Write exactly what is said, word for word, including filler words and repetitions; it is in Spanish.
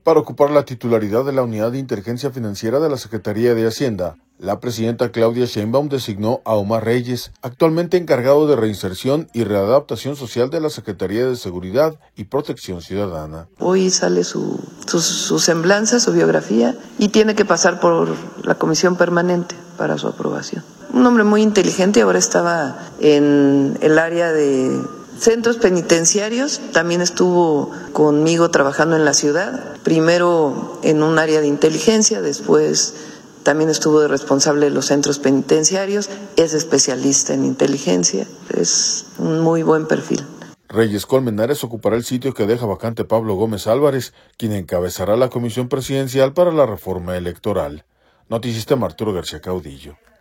Para ocupar la titularidad de la Unidad de Inteligencia Financiera de la Secretaría de Hacienda, la presidenta Claudia Sheinbaum designó a Omar Reyes, actualmente encargado de reinserción y readaptación social de la Secretaría de Seguridad y Protección Ciudadana. Hoy sale su, su, su semblanza, su biografía, y tiene que pasar por la comisión permanente para su aprobación. Un hombre muy inteligente, ahora estaba en el área de centros penitenciarios, también estuvo conmigo trabajando en la ciudad, primero en un área de inteligencia, después también estuvo de responsable de los centros penitenciarios, es especialista en inteligencia, es un muy buen perfil. Reyes Colmenares ocupará el sitio que deja vacante Pablo Gómez Álvarez, quien encabezará la Comisión Presidencial para la Reforma Electoral. Noticista Arturo García Caudillo.